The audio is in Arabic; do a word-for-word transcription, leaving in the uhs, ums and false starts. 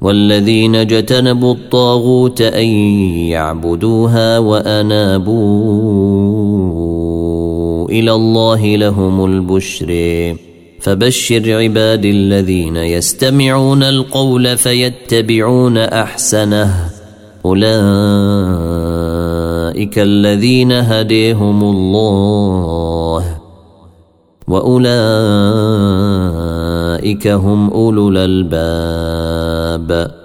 والذين اجتنبوا الطاغوت أن يعبدوها وأنابوا إلى الله لهم البشر فبشر عبادي الذين يستمعون القول فيتبعون أحسنه أولئك الذين هديهم الله وأولئك هم أولو الألباب.